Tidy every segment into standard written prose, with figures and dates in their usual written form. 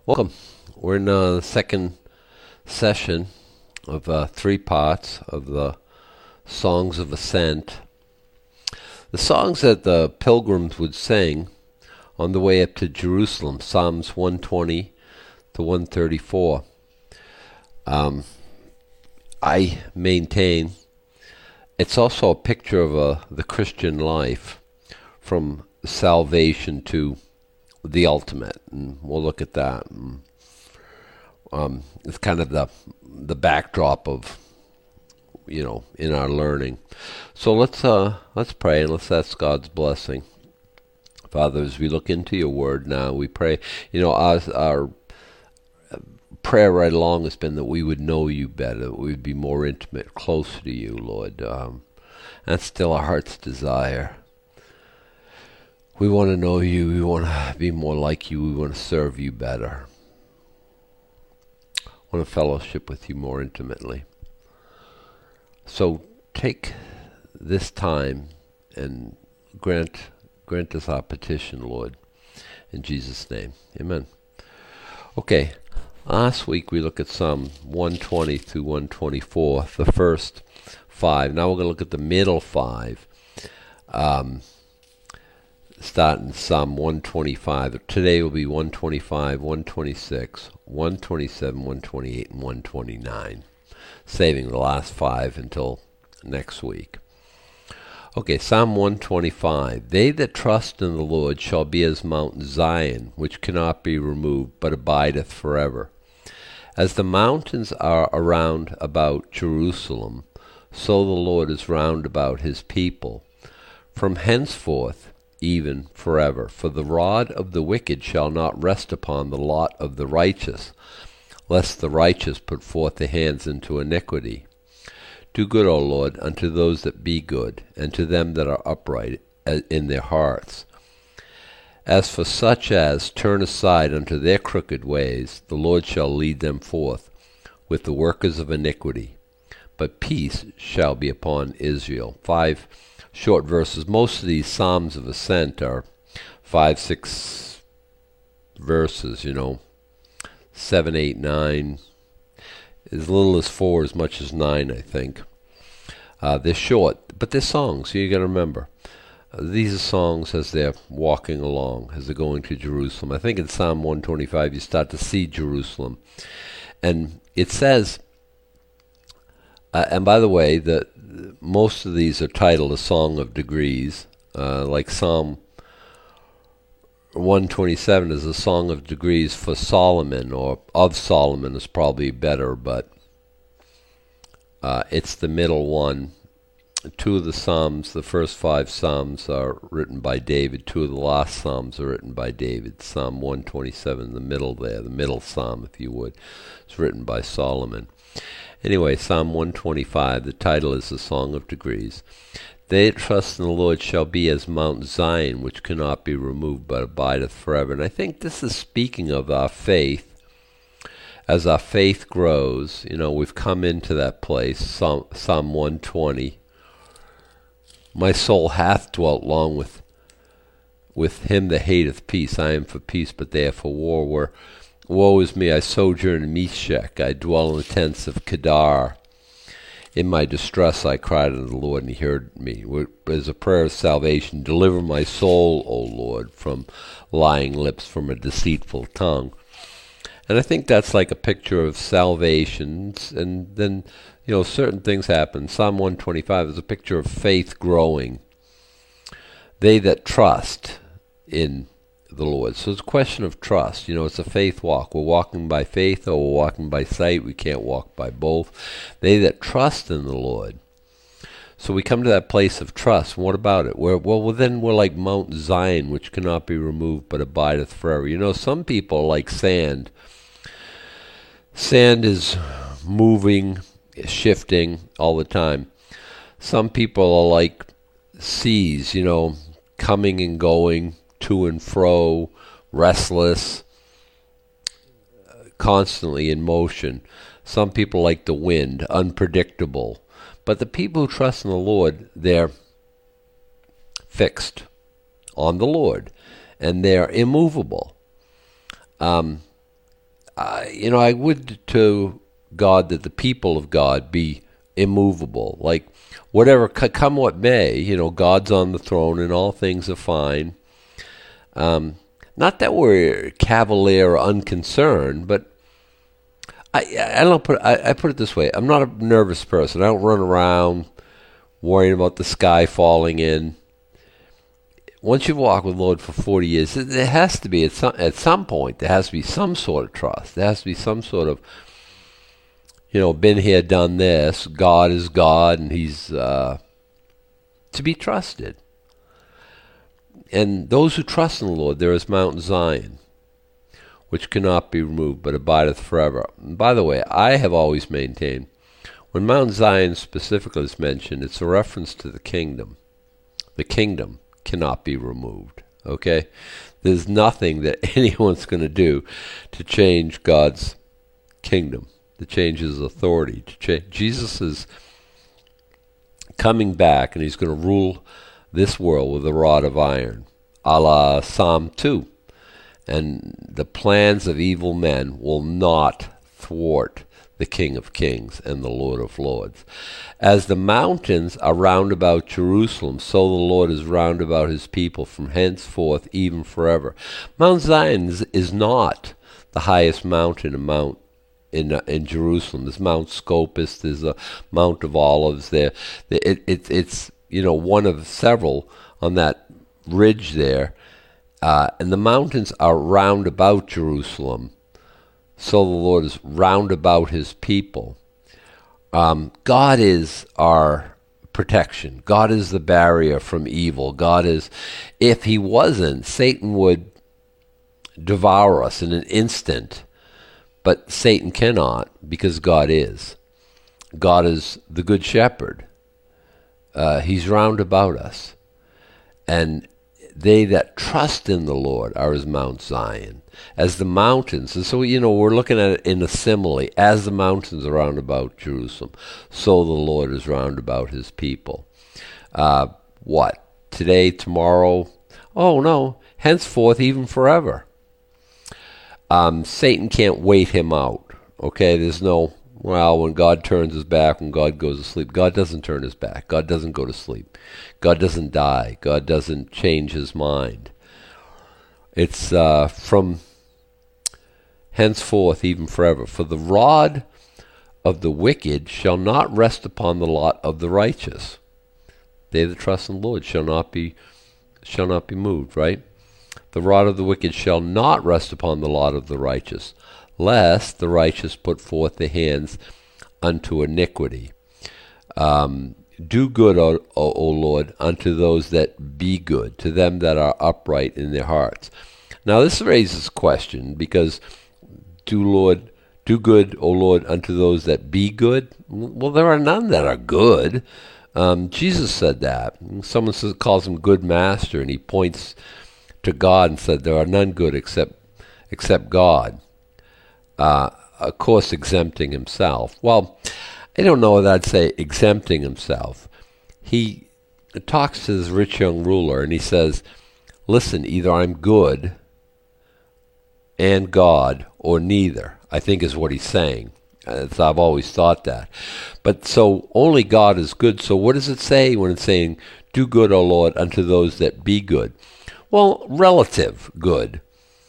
Welcome. We're in the second session of 3 parts of the Songs of Ascent. The songs that the pilgrims would sing on the way up to Jerusalem, Psalms 120 to 134. I maintain it's also a picture of the Christian life from salvation to the ultimate, and we'll look at that. It's kind of the backdrop of in our learning. So let's pray and let's ask God's blessing. Father, as we look into your word now, we pray. Our prayer right along has been that we would know you better, that we would be more intimate, closer to you, Lord. That's still our heart's desire. We want to know you. We want to be more like you. We want to serve you better. We want to fellowship with you more intimately. So take this time and grant us our petition, Lord. In Jesus' name, amen. Okay, last week we looked at Psalm 120 through 124, the first 5. Now we're going to look at the middle 5. Starting Psalm 125. Today will be 125, 126, 127, 128, and 129. Saving the last 5 until next week. Okay, Psalm 125. They that trust in the Lord shall be as Mount Zion, which cannot be removed, but abideth forever. As the mountains are around about Jerusalem, so the Lord is round about his people. From henceforth even forever. For the rod of the wicked shall not rest upon the lot of the righteous, lest the righteous put forth their hands into iniquity. Do good, O Lord, unto those that be good, and to them that are upright in their hearts. As for such as turn aside unto their crooked ways, the Lord shall lead them forth with the workers of iniquity. But peace shall be upon Israel. 5 short verses. Most of these Psalms of Ascent are 5, 6 verses, 7, 8, 9, as little as 4, as much as 9, I think. They're short, but they're songs, so you got to remember. These are songs as they're walking along, as they're going to Jerusalem. I think in Psalm 125 you start to see Jerusalem. And it says, and by the way, that most of these are titled A Song of Degrees, like Psalm 127 is a song of degrees for Solomon, or of Solomon is probably better, but it's the middle one. 2 of the Psalms, the first 5 Psalms are written by David. 2 of the last Psalms are written by David. Psalm 127, the middle there, the middle Psalm, if you would, is written by Solomon. Anyway, Psalm 125, the title is A Song of Degrees. They that trust in the Lord shall be as Mount Zion, which cannot be removed, but abideth forever. And I think this is speaking of our faith. As our faith grows, we've come into that place, Psalm 120. My soul hath dwelt long with him that hateth peace. I am for peace, but they are for war. Where woe is me, I sojourn in Meshech. I dwell in the tents of Kedar. In my distress I cried unto the Lord, and he heard me. As a prayer of salvation, deliver my soul, O Lord, from lying lips, from a deceitful tongue. And I think that's like a picture of salvation. And then, certain things happen. Psalm 125 is a picture of faith growing. They that trust in the Lord. So it's a question of trust. It's a faith walk. We're walking by faith or we're walking by sight. We can't walk by both. They that trust in the Lord. So we come to that place of trust. What about it? Then we're like Mount Zion, which cannot be removed, but abideth forever. Some people are like sand. Sand is moving, shifting all the time. Some people are like seas, coming and going, to and fro, restless, constantly in motion. Some people like the wind, unpredictable. But the people who trust in the Lord, they're fixed on the Lord, and they're immovable. I would to God that the people of God be immovable. Like, whatever, come what may, God's on the throne and all things are fine. Not that we're cavalier or unconcerned, but I put it this way. I'm not a nervous person. I don't run around worrying about the sky falling in. Once you've walked with the Lord for 40 years, there has to be, at some point, there has to be some sort of trust. There has to be some sort of, been here, done this. God is God, and he's to be trusted. And those who trust in the Lord, there is Mount Zion, which cannot be removed, but abideth forever. And by the way, I have always maintained, when Mount Zion specifically is mentioned, it's a reference to the kingdom. The kingdom cannot be removed. Okay? There's nothing that anyone's going to do to change God's kingdom, to change his authority. Jesus is coming back, and he's going to rule this world with a rod of iron, a la Psalm 2. And the plans of evil men will not thwart the King of Kings and the Lord of Lords. As the mountains are round about Jerusalem, so the Lord is round about his people from henceforth even forever. Mount Zion is not the highest mountain in Jerusalem. There's Mount Scopus, there's a Mount of Olives there. It's one of several on that ridge there. And the mountains are round about Jerusalem, so the Lord is round about his people. God is our protection. God is the barrier from evil. If he wasn't, Satan would devour us in an instant. But Satan cannot, because God is. God is the good shepherd. He's round about us. And they that trust in the Lord are as Mount Zion, as the mountains. And so, we're looking at it in a simile. As the mountains are round about Jerusalem, so the Lord is round about his people. What? Today, tomorrow? Oh, no. Henceforth, even forever. Satan can't wait him out. Okay? There's no, when God turns his back, when God goes to sleep. God doesn't turn his back. God doesn't go to sleep. God doesn't die. God doesn't change his mind. It's from henceforth, even forever. For the rod of the wicked shall not rest upon the lot of the righteous. They that trust in the Lord shall not be moved, right? The rod of the wicked shall not rest upon the lot of the righteous, lest the righteous put forth their hands unto iniquity. Do good, O Lord, unto those that be good, to them that are upright in their hearts. Now this raises a question, because do good, O Lord, unto those that be good? Well, there are none that are good. Jesus said that. Someone calls him good master, and he points to God and said, there are none good except God. Of course, exempting himself. Well, I don't know that I'd say exempting himself. He talks to this rich young ruler, and he says, listen, either I'm good and God, or neither, I think is what he's saying. I've always thought that. But so only God is good. So what does it say when it's saying, do good, O Lord, unto those that be good? Well, relative good.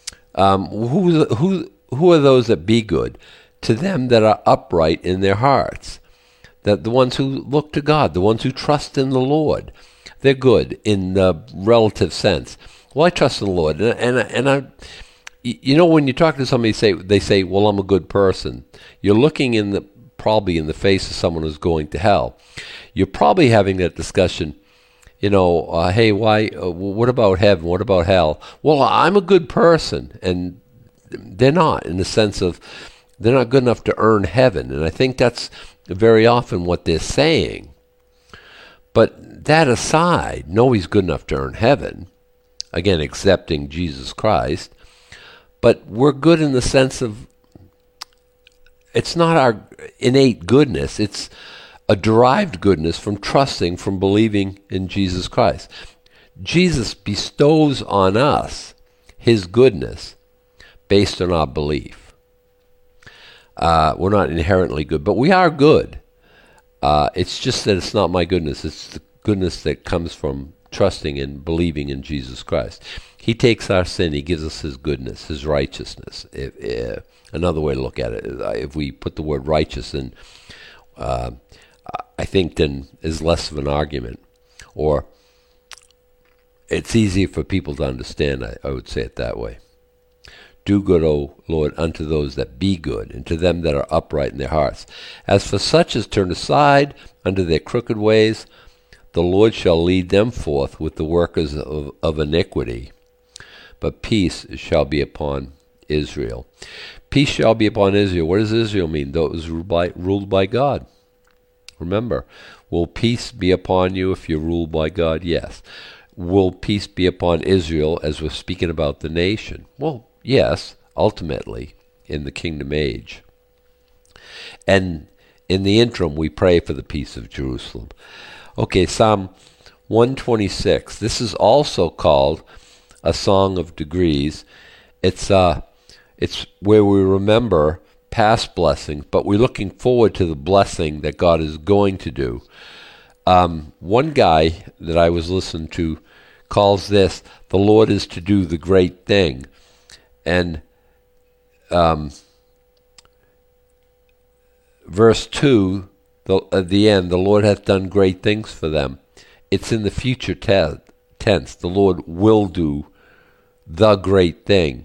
Who are those that be good? To them that are upright in their hearts. That the ones who look to God, the ones who trust in the Lord, they're good in the relative sense. Well, I trust in the Lord, and I, when you talk to somebody, they say, well, I'm a good person. You're looking probably in the face of someone who's going to hell. You're probably having that discussion. Hey, why? What about heaven? What about hell? Well, I'm a good person, and they're not, in the sense of they're not good enough to earn heaven. And I think that's very often what they're saying. But that aside, nobody's good enough to earn heaven. Again, accepting Jesus Christ. But we're good in the sense of it's not our innate goodness. It's a derived goodness from trusting, from believing in Jesus Christ. Jesus bestows on us his goodness based on our belief. We're not inherently good, but we are good. It's just that it's not my goodness. It's the goodness that comes from trusting and believing in Jesus Christ. He takes our sin. He gives us his goodness, his righteousness. Another way to look at it, if we put the word righteous in, I think then is less of an argument. Or it's easier for people to understand, I would say it that way. Do good, O Lord, unto those that be good, and to them that are upright in their hearts. As for such as turn aside unto their crooked ways, the Lord shall lead them forth with the workers of iniquity. But peace shall be upon Israel. Peace shall be upon Israel. What does Israel mean? Those ruled by God. Remember, will peace be upon you if you're ruled by God? Yes. Will peace be upon Israel as we're speaking about the nation? Well, yes, ultimately, in the kingdom age. And in the interim, we pray for the peace of Jerusalem. Okay, Psalm 126. This is also called a song of degrees. It's where we remember past blessings, but we're looking forward to the blessing that God is going to do. One guy that I was listening to calls this, the Lord is to do the great thing. And verse 2, at the end, the Lord hath done great things for them. It's in the future tense. The Lord will do the great thing.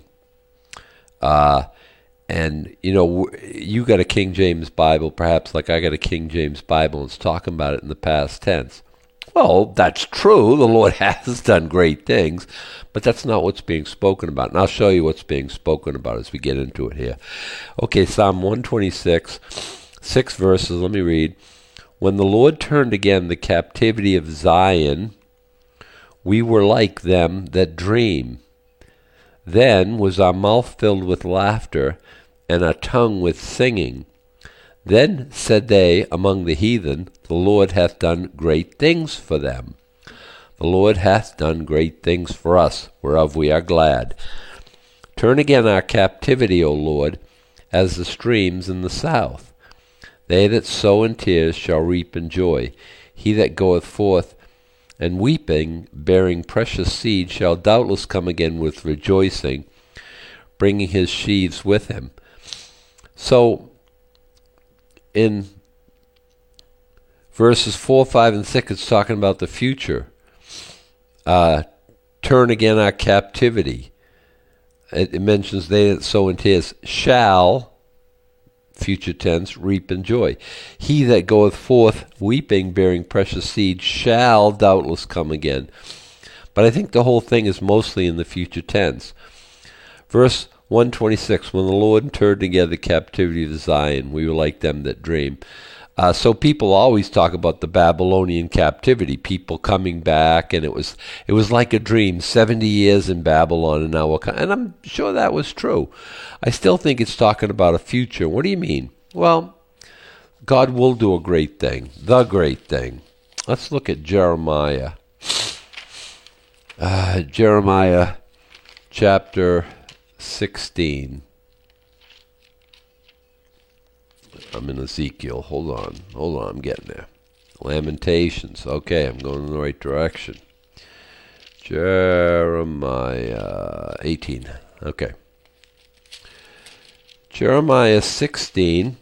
And, you got a King James Bible, perhaps like I got a King James Bible, and it's talking about it in the past tense. Well, that's true. The Lord has done great things, but that's not what's being spoken about. And I'll show you what's being spoken about as we get into it here. Okay, Psalm 126, 6 verses. Let me read. When the Lord turned again the captivity of Zion, we were like them that dream. Then was our mouth filled with laughter, and our tongue with singing. Then said they among the heathen, the Lord hath done great things for them. The Lord hath done great things for us, whereof we are glad. Turn again our captivity, O Lord, as the streams in the south. They that sow in tears shall reap in joy. He that goeth forth and weeping, bearing precious seed, shall doubtless come again with rejoicing, bringing his sheaves with him. So, in verses 4, 5, and 6, it's talking about the future. Turn again our captivity. It mentions they that sow in tears shall, future tense, reap in joy. He that goeth forth weeping, bearing precious seed, shall doubtless come again. But I think the whole thing is mostly in the future tense. Verse 126, when the Lord turned together the captivity of Zion, we were like them that dream. So people always talk about the Babylonian captivity, people coming back, and it was like a dream, 70 years in Babylon, and now we're and I'm sure that was true. I still think it's talking about a future. What do you mean? Well, God will do a great thing, the great thing. Let's look at Jeremiah. Jeremiah chapter 16. I'm in Ezekiel. Hold on, I'm getting there. Lamentations. Okay, I'm going in the right direction. Jeremiah 18. Okay. Jeremiah 16,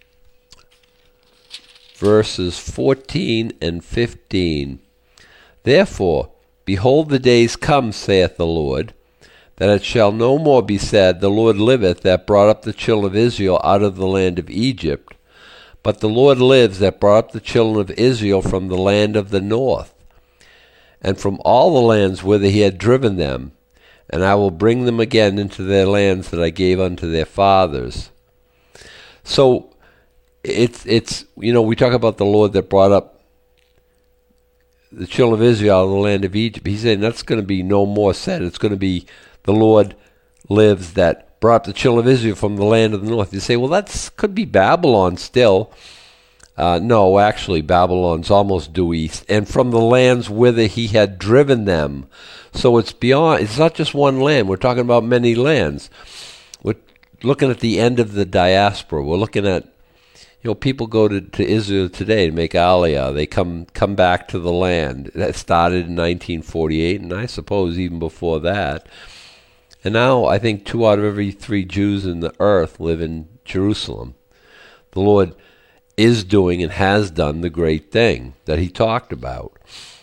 verses 14 and 15. Therefore, behold, the days come, saith the Lord, that it shall no more be said, the Lord liveth, that brought up the children of Israel out of the land of Egypt. But the Lord lives, that brought up the children of Israel from the land of the north, and from all the lands whither he had driven them. And I will bring them again into their lands that I gave unto their fathers. So, it's we talk about the Lord that brought up the children of Israel out of the land of Egypt. He's saying that's going to be no more said. It's going to be the Lord lives that brought the children of Israel from the land of the north. You say, well, that could be Babylon still. No, actually, Babylon's almost due east. And from the lands whither he had driven them. So it's beyond, it's not just one land. We're talking about many lands. looking at the end of the diaspora. We're looking at, people go to Israel today to make Aliyah. They come back to the land. That started in 1948, and I suppose even before that. And now I think 2 out of every 3 Jews in the earth live in Jerusalem. The Lord is doing and has done the great thing that he talked about.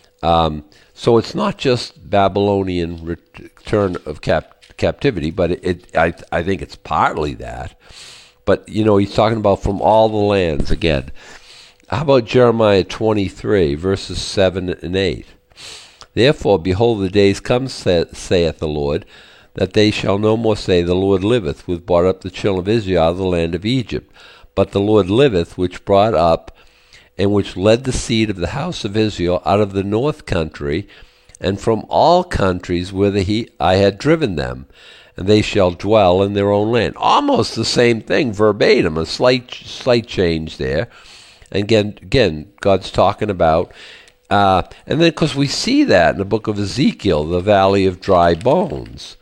So it's not just Babylonian return of captivity, but I think it's partly that. But, he's talking about from all the lands again. How about Jeremiah 23, verses 7 and 8? Therefore, behold, the days come, saith the Lord, that they shall no more say, The Lord liveth, which brought up the children of Israel out of the land of Egypt. But the Lord liveth, which brought up and which led the seed of the house of Israel out of the north country, and from all countries whither I had driven them, and they shall dwell in their own land. Almost the same thing, verbatim, a slight change there. And again, God's talking about, and then because we see that in the book of Ezekiel, the valley of dry bones.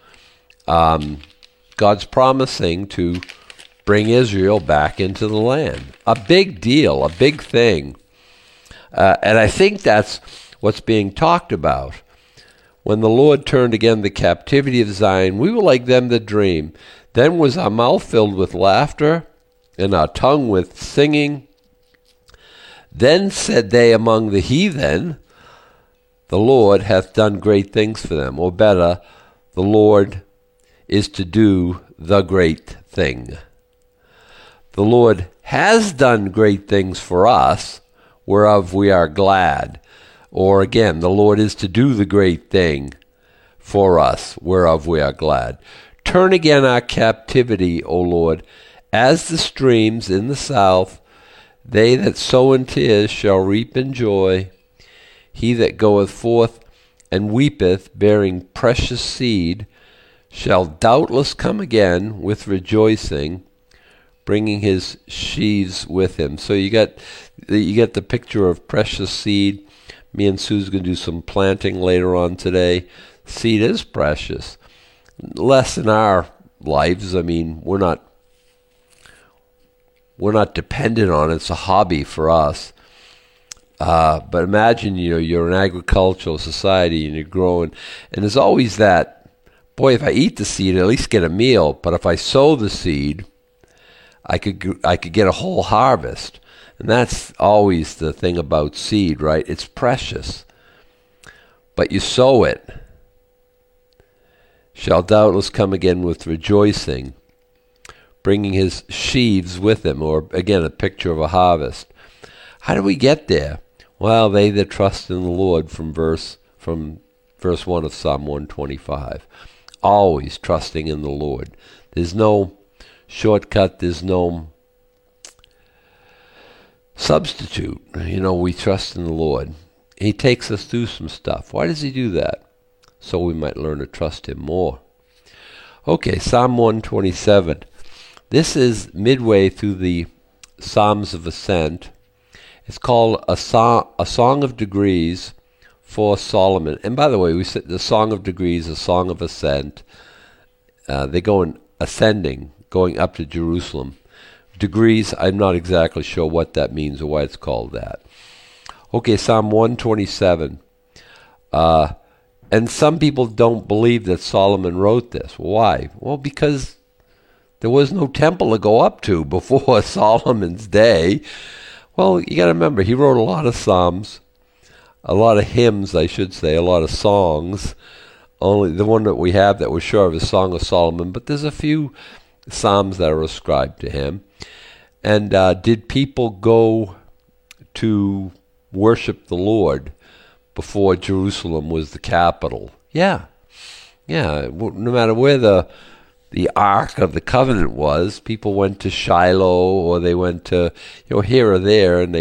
God's promising to bring Israel back into the land. A big deal, a big thing. And I think that's what's being talked about. When the Lord turned again the captivity of Zion, we were like them that dream. Then was our mouth filled with laughter, and our tongue with singing. Then said they among the heathen, The Lord hath done great things for them. Or better, the Lord is to do the great thing. The Lord has done great things for us, whereof we are glad. Or again, the Lord is to do the great thing for us, whereof we are glad. Turn again our captivity, O Lord, as the streams in the south. They that sow in tears shall reap in joy. He that goeth forth and weepeth, bearing precious seed, shall doubtless come again with rejoicing, bringing his sheaves with him. So you get the picture of precious seed. Me and Sue's going to do some planting later on today. Seed is precious. Less in our lives. I mean, we're not dependent on it. It's a hobby for us. But imagine, you're an agricultural society and you're growing, and there's always that, boy, if I eat the seed, I at least get a meal. But if I sow the seed, I could get a whole harvest. And that's always the thing about seed, right? It's precious. But you sow it, shall doubtless come again with rejoicing, bringing his sheaves with him, or again, a picture of a harvest. How do we get there? Well, they that trust in the Lord, from verse 1 of Psalm 125. Always trusting in the Lord. There's no shortcut, there's no substitute. We trust in the Lord. He takes us through some stuff. Why does he do that? So we might learn to trust him more. Okay, Psalm 127. This is midway through the Psalms of Ascent. It's called a Song of Degrees for Solomon. And by the way, we said the Song of Degrees, a Song of Ascent. They go in ascending, going up to Jerusalem. Degrees, I'm not exactly sure what that means or why it's called that. Okay, Psalm 127. And some people don't believe that Solomon wrote this. Why? Well, because there was no temple to go up to before Solomon's day. Well, you got to remember, he wrote a lot of psalms, a lot of hymns, I should say, a lot of songs. Only the one that we have that we're sure of is Song of Solomon, but there's a few psalms that are ascribed to him. And did people go to worship the Lord before Jerusalem was the capital? Yeah. No matter where the Ark of the Covenant was, people went to Shiloh, or they went to, here or there, and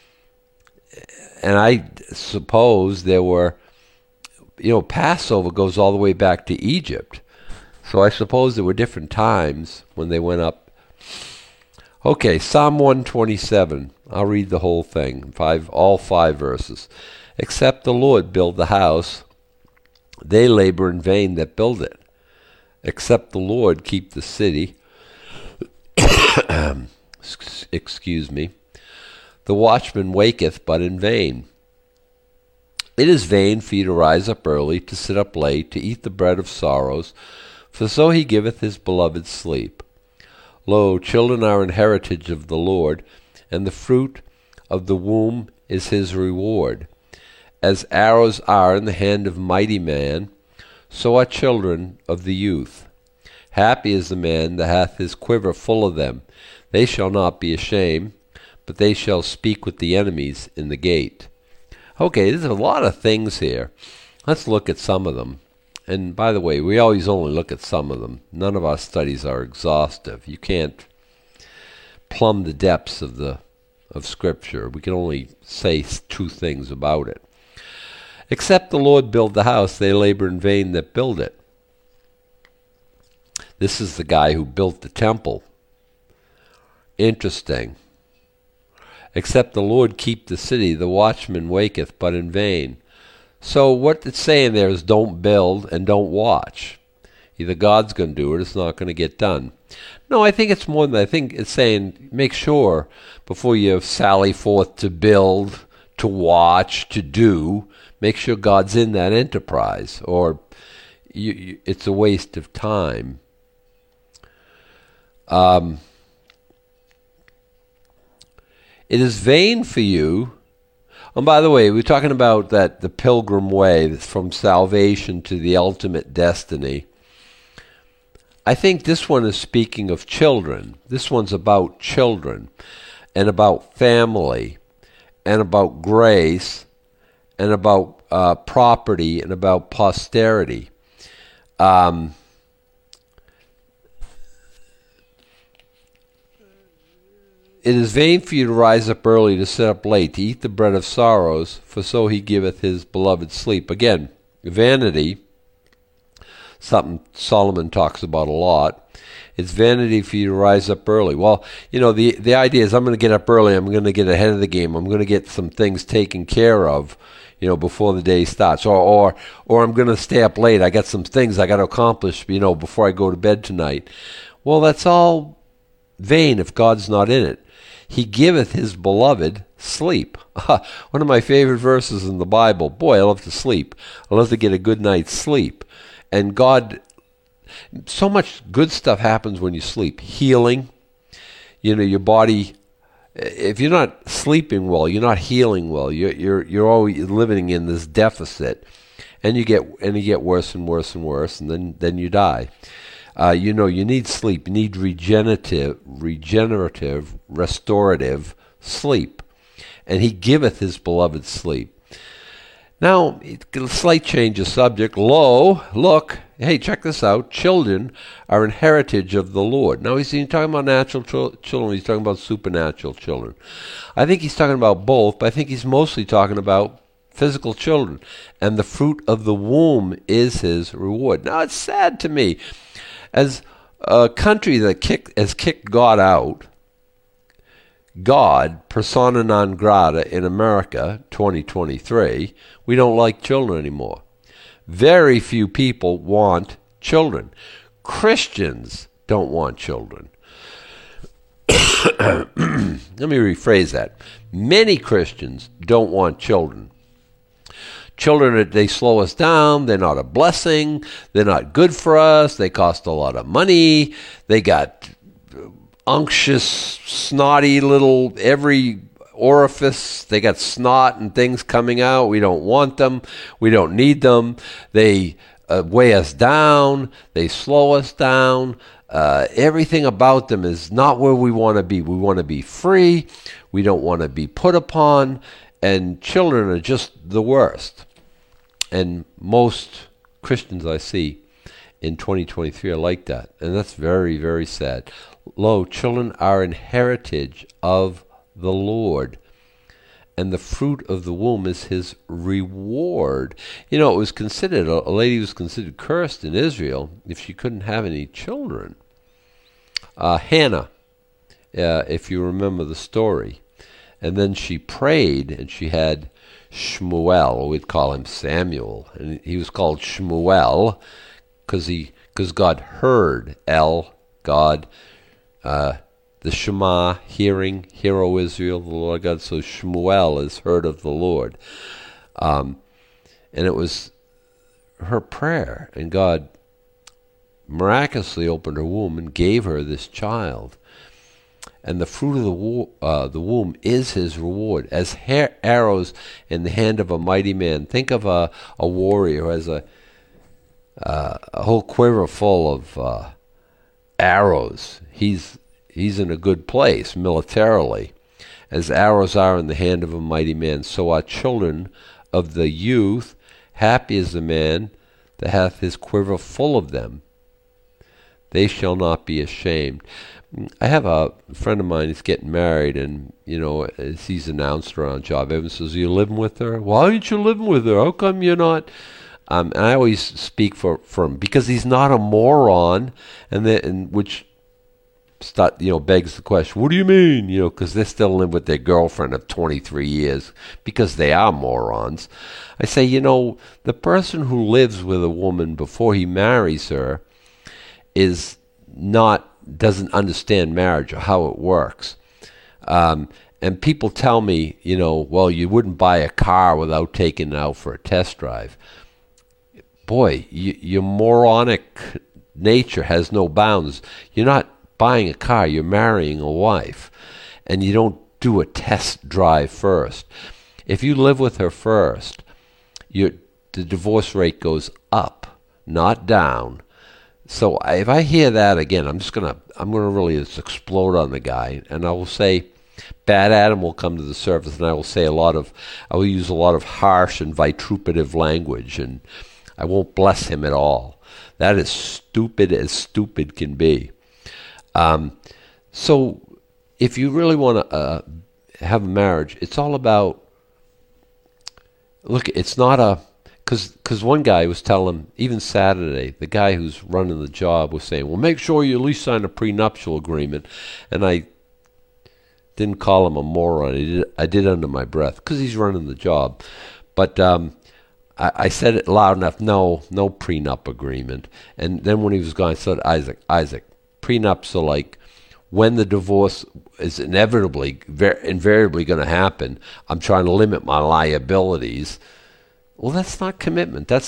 I suppose there were, Passover goes all the way back to Egypt. So I suppose there were different times when they went up. Okay, Psalm 127. I'll read the whole thing, all 5 verses. Except the Lord build the house, they labor in vain that build it. Except the Lord keep the city, excuse me. The watchman waketh, but in vain. It is vain for you to rise up early, to sit up late, to eat the bread of sorrows, for so he giveth his beloved sleep. Lo, children are an heritage of the Lord, and the fruit of the womb is his reward. As arrows are in the hand of mighty man, so are children of the youth. Happy is the man that hath his quiver full of them. They shall not be ashamed, but they shall speak with the enemies in the gate. Okay, there's a lot of things here. Let's look at some of them. And by the way, we always only look at some of them. None of our studies are exhaustive. You can't plumb the depths of Scripture. We can only say two things about it. Except the Lord build the house, they labor in vain that build it. This is the guy who built the temple. Interesting. Except the Lord keep the city, the watchman waketh, but in vain. So what it's saying there is don't build and don't watch. Either God's going to do it or it's not going to get done. No, I think it's more than that. I think it's saying make sure before you sally forth to build, to watch, to do, make sure God's in that enterprise, or it's a waste of time. It is vain for you. And by the way, we're talking about that the pilgrim way from salvation to the ultimate destiny. I think this one is speaking of children. This one's about children and about family and about grace and about property and about posterity. It is vain for you to rise up early, to sit up late, to eat the bread of sorrows, for so he giveth his beloved sleep. Again, vanity, something Solomon talks about a lot. It's vanity for you to rise up early. Well, the idea is I'm going to get up early, I'm going to get ahead of the game, I'm going to get some things taken care of, before the day starts. Or I'm going to stay up late, I got some things I got to accomplish, before I go to bed tonight. Well, that's all vain if God's not in it. He giveth his beloved sleep. One of my favorite verses in the Bible. Boy, I love to sleep. I love to get a good night's sleep. And God, so much good stuff happens when you sleep. Healing, your body. If you're not sleeping well, you're not healing well. You're always living in this deficit, and you get worse and worse and worse, and then you die. You need sleep. You need regenerative, restorative sleep. And he giveth his beloved sleep. Now, a slight change of subject. Lo, look, hey, check this out. Children are an heritage of the Lord. Now, he's talking about natural children. He's talking about supernatural children. I think he's talking about both, but I think he's mostly talking about physical children. And the fruit of the womb is his reward. Now, it's sad to me. As a country that has kicked God out, God, persona non grata in America, 2023, we don't like children anymore. Very few people want children. Christians don't want children. Let me rephrase that. Many Christians don't want children. Children, they slow us down. They're not a blessing. They're not good for us. They cost a lot of money. They got unctuous, snotty little every orifice. They got snot and things coming out. We don't want them. We don't need them. They weigh us down. They slow us down. Everything about them is not where we want to be. We want to be free. We don't want to be put upon. And children are just the worst. And most Christians I see in 2023 are like that. And that's very, very sad. Lo, children are an heritage of the Lord. And the fruit of the womb is his reward. It was considered, a lady was considered cursed in Israel if she couldn't have any children. Hannah, if you remember the story. And then she prayed, and she had Shmuel. We'd call him Samuel, and he was called Shmuel because God heard God The Shema, hearing, hear, O Israel, the Lord God. So Shmuel is heard of the Lord. And it was her prayer, and God miraculously opened her womb and gave her this child. And the fruit of the womb is his reward. As arrows in the hand of a mighty man. Think of a warrior who has a whole quiver full of arrows. He's in a good place militarily. As arrows are in the hand of a mighty man, so are children of the youth. Happy is the man that hath his quiver full of them. They shall not be ashamed. I have a friend of mine who's getting married, and, as he's announced around job, everyone says, are you living with her? Why aren't you living with her? How come you're not? And I always speak for him, because he's not a moron, and which begs the question, what do you mean? Because they're still in with their girlfriend of 23 years, because they are morons. I say, the person who lives with a woman before he marries her doesn't understand marriage or how it works. And people tell me, well, you wouldn't buy a car without taking it out for a test drive. Boy, your moronic nature has no bounds. You're not buying a car, you're marrying a wife. And you don't do a test drive first. If you live with her first, the divorce rate goes up, not down. So if I hear that again, I'm gonna really just explode on the guy, and I will say, Bad Adam will come to the surface, and I will use a lot of harsh and vituperative language, and I won't bless him at all. That is stupid as stupid can be. So if you really want to have a marriage, it's all about, look, it's not a, because one guy was telling him, even Saturday, the guy who's running the job was saying, well, make sure you at least sign a prenuptial agreement. And I didn't call him a moron. I did under my breath, because he's running the job. But I said it loud enough, no prenup agreement. And then when he was gone, I said, Isaac, prenups are like, when the divorce is invariably going to happen, I'm trying to limit my liabilities. Well, that's not commitment. That's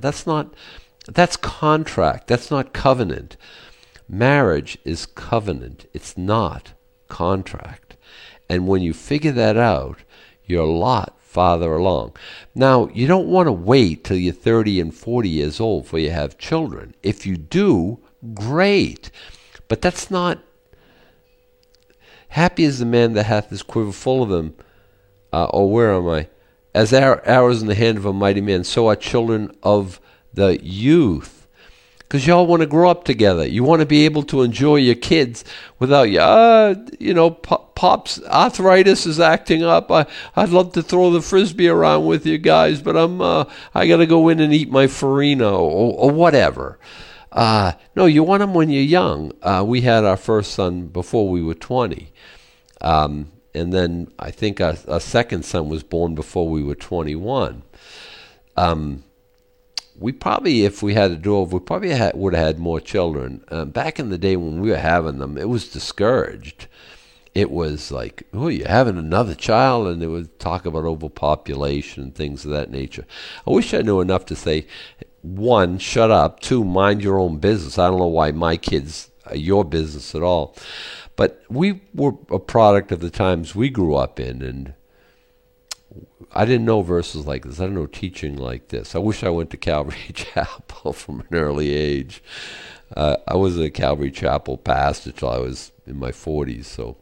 contract. That's not covenant. Marriage is covenant. It's not contract. And when you figure that out, you're a lot farther along. Now, you don't want to wait till you're 30 and 40 years old before you have children. If you do, great. But that's not. Happy is the man that hath his quiver full of them. Where am I? As arrows in the hand of a mighty man, so are children of the youth. Because y'all want to grow up together. You want to be able to enjoy your kids without Pop's arthritis is acting up. I'd love to throw the frisbee around with you guys, but I got to go in and eat my farina or whatever. No, you want them when you're young. We had our first son before we were 20. And then I think our second son was born before we were 21. We probably, if we had to do over, we probably would have had more children. Back in the day when we were having them, it was discouraged. It was like, oh, you're having another child? And they would talk about overpopulation and things of that nature. I wish I knew enough to say, one, shut up. Two, mind your own business. I don't know why my kids are your business at all. But we were a product of the times we grew up in, and I didn't know verses like this. I didn't know teaching like this. I wish I went to Calvary Chapel from an early age. I was a Calvary Chapel pastor till I was in my 40s, so,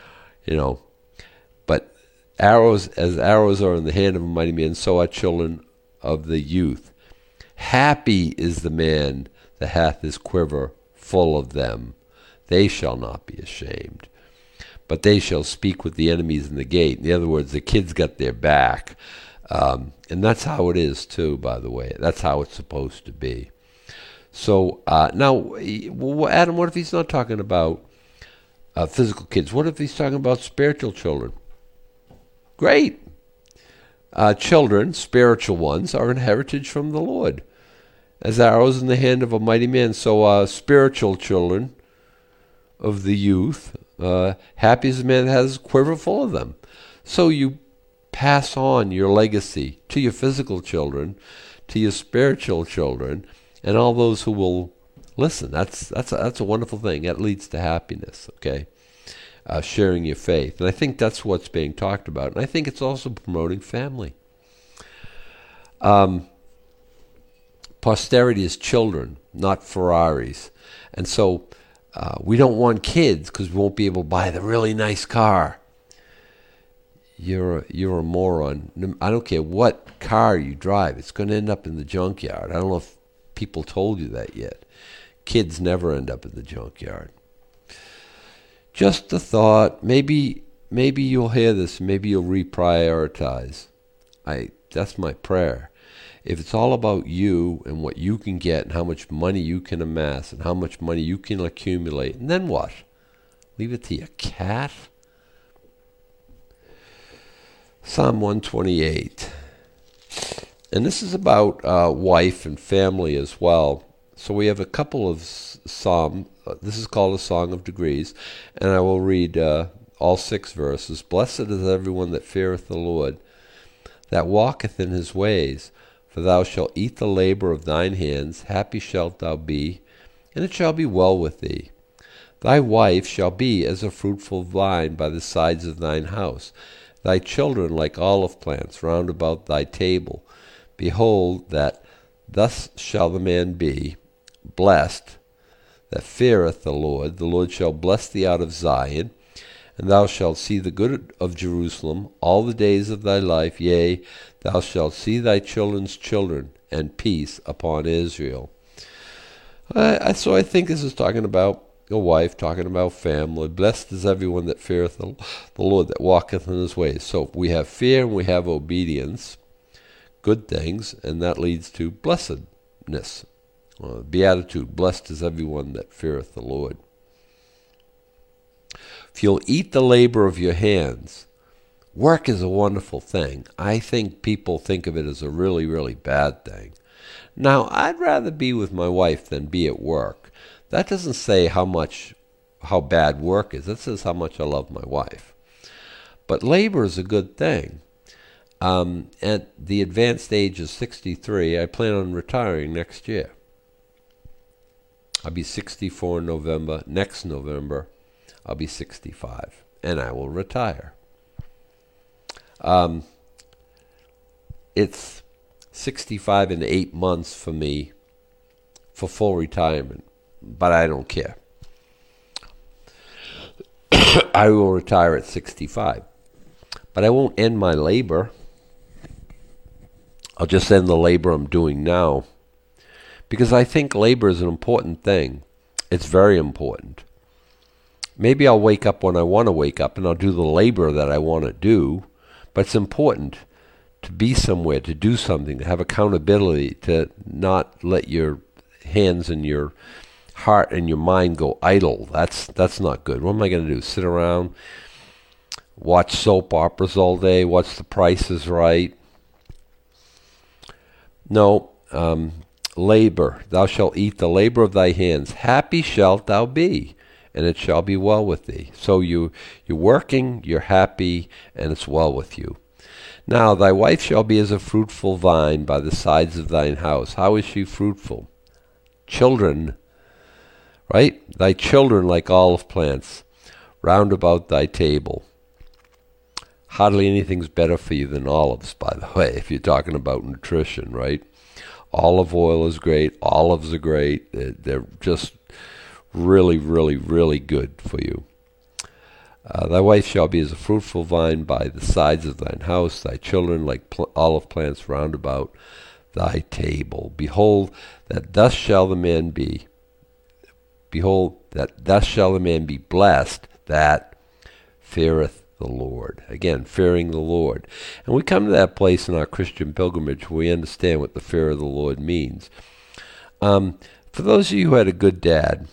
But as arrows are in the hand of a mighty man, so are children of the youth. Happy is the man that hath his quiver full of them. They shall not be ashamed, but they shall speak with the enemies in the gate. In other words, the kids got their back. And that's how it is, too, by the way. That's how it's supposed to be. So now, Adam, what if he's not talking about physical kids? What if he's talking about spiritual children? Great. Children, spiritual ones, are an heritage from the Lord. As arrows in the hand of a mighty man, so spiritual children of the youth, happy is the man that has a quiver full of them. So you pass on your legacy to your physical children, to your spiritual children, and all those who will listen. That's a wonderful thing. That leads to happiness, okay? Sharing your faith. And I think that's what's being talked about. And I think it's also promoting family. Posterity is children, not Ferraris. And so we don't want kids because we won't be able to buy the really nice car. You're a moron. I don't care what car you drive. It's going to end up in the junkyard. I don't know if people told you that yet. Kids never end up in the junkyard. Just a thought. Maybe you'll hear this. Maybe you'll reprioritize. That's my prayer. If it's all about you and what you can get and how much money you can amass and how much money you can accumulate, and then what? Leave it to your cat? Psalm 128. And this is about wife and family as well. So we have a couple of psalms. This is called a Song of Degrees. And I will read all 6 verses. Blessed is everyone that feareth the Lord, that walketh in his ways. For thou shalt eat the labor of thine hands. Happy shalt thou be, and it shall be well with thee. Thy wife shall be as a fruitful vine by the sides of thine house, thy children like olive plants round about thy table. Behold, that thus shall the man be blessed that feareth the Lord. The Lord shall bless thee out of Zion, and thou shalt see the good of Jerusalem all the days of thy life. Yea, thou shalt see thy children's children, and peace upon Israel. So I think this is talking about a wife, talking about family. Blessed is everyone that feareth the Lord, that walketh in his ways. So we have fear and we have obedience, good things, and that leads to blessedness. Beatitude, blessed is everyone that feareth the Lord. If you'll eat the labor of your hands, work is a wonderful thing. I think people think of it as a really, really bad thing. Now, I'd rather be with my wife than be at work. That doesn't say how bad work is. That says how much I love my wife. But labor is a good thing. At the advanced age of 63, I plan on retiring next year. I'll be 64 in November. Next November, I'll be 65, and I will retire. It's 65 and 8 months for me for full retirement, but I don't care. I will retire at 65, but I won't end my labor. I'll just end the labor I'm doing now, because I think labor is an important thing. It's very important. Maybe I'll wake up when I want to wake up and I'll do the labor that I want to do, but it's important to be somewhere, to do something, to have accountability, to not let your hands and your heart and your mind go idle. That's not good. What am I going to do? Sit around, watch soap operas all day, watch The Price is Right? No, labor. Thou shalt eat the labor of thy hands. Happy shalt thou be, and it shall be well with thee. So you're working, you're happy, and it's well with you. Now thy wife shall be as a fruitful vine by the sides of thine house. How is she fruitful? Children, right? Thy children like olive plants round about thy table. Hardly anything's better for you than olives, by the way, if you're talking about nutrition, right? Olive oil is great. Olives are great. They're just really, really, really good for you. Thy wife shall be as a fruitful vine by the sides of thine house, thy children like olive plants round about thy table. Behold, that thus shall the man be. Behold, that thus shall the man be blessed that feareth the Lord. Again, fearing the Lord. And we come to that place in our Christian pilgrimage where we understand what the fear of the Lord means. For those of you who had a good dad,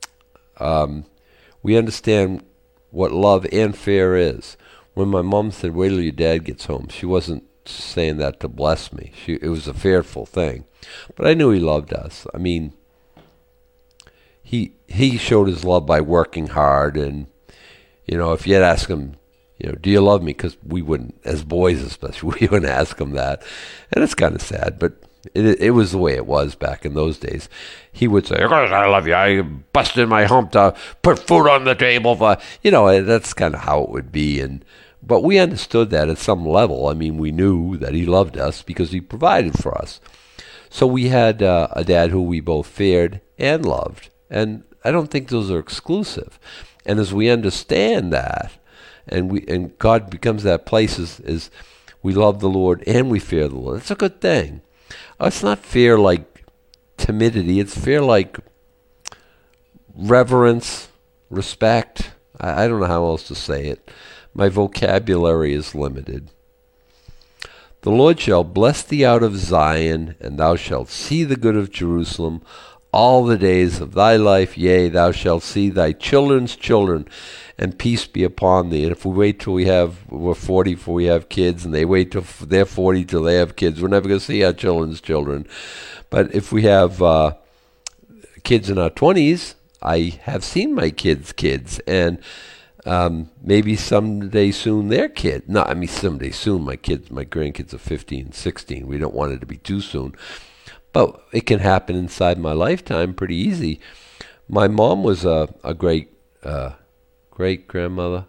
we understand what love and fear is. When my mom said, wait till your dad gets home, she wasn't saying that to bless me. It was a fearful thing. But I knew he loved us. I mean, he showed his love by working hard, and If you had asked him, do you love me? Because we wouldn't, as boys especially, we wouldn't ask him that. And it's kind of sad, but it was the way it was back in those days. He would say, "Of course I love you. I busted my hump to put food on the table." That's kind of how it would be. But we understood that at some level. I mean, we knew that he loved us because he provided for us. So we had a dad who we both feared and loved. And I don't think those are exclusive. And as we understand that, and God becomes that place is we love the Lord and we fear the Lord. It's a good thing. It's not fear like timidity. It's fear like reverence, respect. I don't know how else to say it. My vocabulary is limited. The Lord shall bless thee out of Zion, and thou shalt see the good of Jerusalem all the days of thy life. Yea, thou shalt see thy children's children, and peace be upon thee. And if we wait till we're 40 before we have kids, and they wait till they're 40 till they have kids, we're never going to see our children's children. But if we have kids in our 20s, I have seen my kids, and maybe someday soon their kid. No, I mean someday soon my grandkids are 15, 16. We don't want it to be too soon. But it can happen inside my lifetime pretty easy. My mom was a great-grandmother.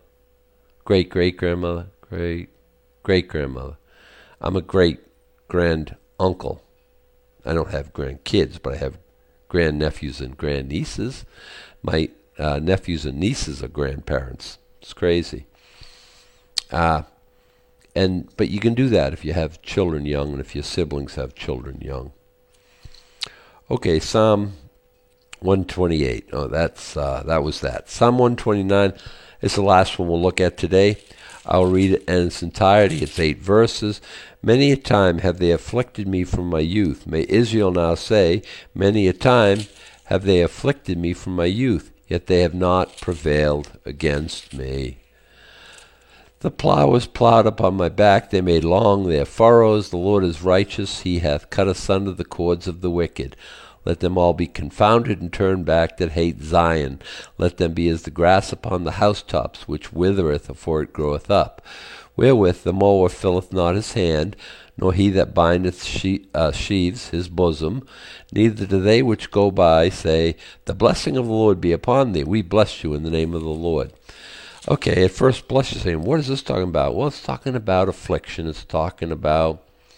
I'm a great-grand-uncle. I don't have grandkids, but I have grandnephews and grandnieces. My nephews and nieces are grandparents. It's crazy. But you can do that if you have children young and if your siblings have children young. Okay, Psalm 128. Oh, that was that. Psalm 129 is the last one we'll look at today. I'll read it in its entirety. It's 8 verses. Many a time have they afflicted me from my youth. May Israel now say, many a time have they afflicted me from my youth, yet they have not prevailed against me. The plow is plowed upon my back, they made long their furrows. The Lord is righteous, he hath cut asunder the cords of the wicked. Let them all be confounded and turned back that hate Zion. Let them be as the grass upon the housetops, which withereth afore it groweth up. Wherewith the mower filleth not his hand, nor he that bindeth sheaves his bosom. Neither do they which go by say, the blessing of the Lord be upon thee. We bless you in the name of the Lord. Okay, at first blush, you're saying, what is this talking about? Well, it's talking about affliction. It's talking about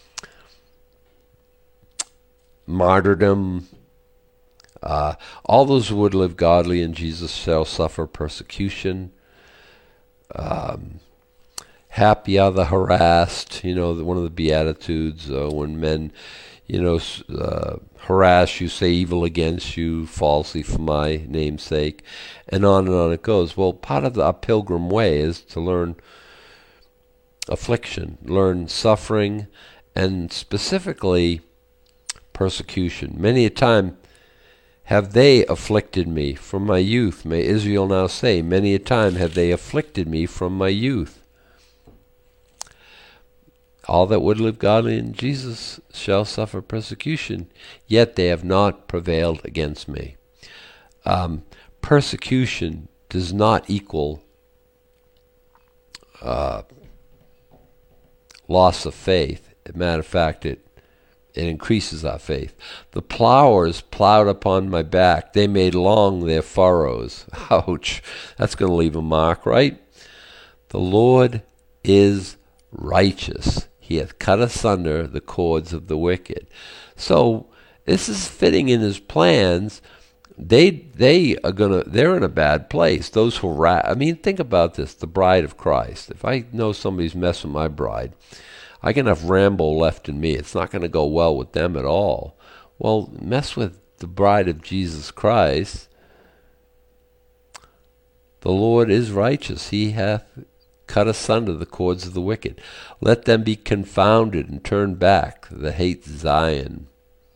martyrdom. All those who would live godly in Jesus shall suffer persecution. Happy are the harassed. One of the Beatitudes, when men, harass you, say evil against you falsely for my name's sake, and on it goes. Well, part of our pilgrim way is to learn affliction, learn suffering, and specifically persecution. Many a time have they afflicted me from my youth. May Israel now say, many a time have they afflicted me from my youth. All that would live godly in Jesus shall suffer persecution, yet they have not prevailed against me. Persecution does not equal loss of faith. As a matter of fact, it increases our faith. The plowers plowed upon my back. They made long their furrows. Ouch. That's going to leave a mark, right? The Lord is righteous. He hath cut asunder the cords of the wicked. So this is fitting in his plans. They're in a bad place. Those who think about this, the bride of Christ. If I know somebody's messing with my bride, I can have Rambo left in me. It's not going to go well with them at all. Well, mess with the bride of Jesus Christ. The Lord is righteous. He hath cut asunder the cords of the wicked. Let them be confounded and turned back that hate Zion.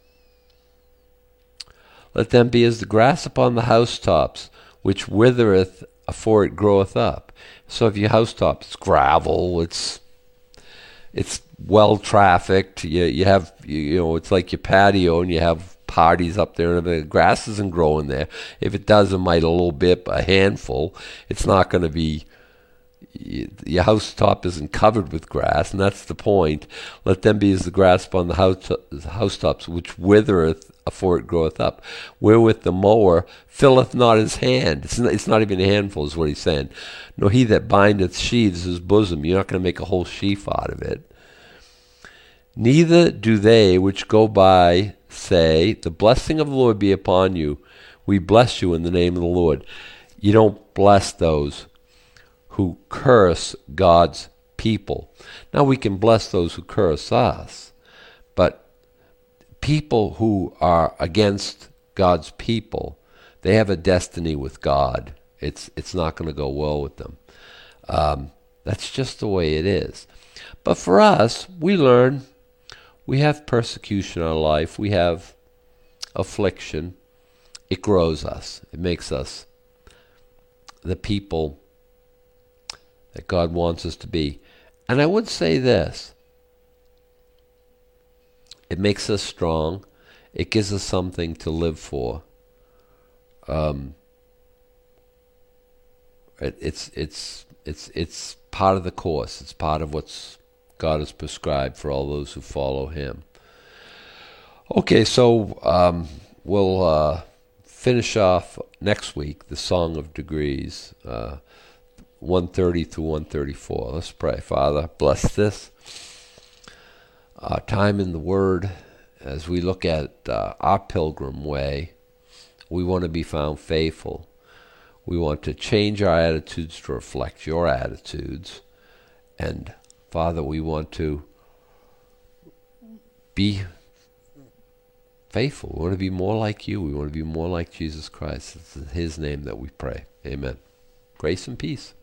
Let them be as the grass upon the housetops, which withereth afore it groweth up. So if your housetop is gravel, it's well trafficked. You have it's like your patio, and you have parties up there, and the grass isn't growing there. If it does, it might a little bit, a handful. It's not going to be, your housetop isn't covered with grass, and that's the point. Let them be as the grass upon the housetops, which withereth afore it groweth up. Wherewith the mower filleth not his hand. It's not even a handful, is what he's saying. Nor he that bindeth sheaves his bosom. You're not going to make a whole sheaf out of it. Neither do they which go by say, the blessing of the Lord be upon you. We bless you in the name of the Lord. You don't bless those who curse God's people. Now we can bless those who curse us, but people who are against God's people, they have a destiny with God. It's not going to go well with them. That's just the way it is. But for us, we learn. We have persecution in our life. We have affliction. It grows us. It makes us the people that God wants us to be. And I would say this. It makes us strong. It gives us something to live for. It's part of the course. It's part of what's God has prescribed for all those who follow Him. Okay, so we'll finish off next week the Song of Degrees, 130 through 134. Let's pray. Father, bless this time in the Word as we look at our pilgrim way. We want to be found faithful. We want to change our attitudes to reflect your attitudes. And Father, we want to be faithful. We want to be more like you. We want to be more like Jesus Christ. It's in His name that we pray. Amen. Grace and peace.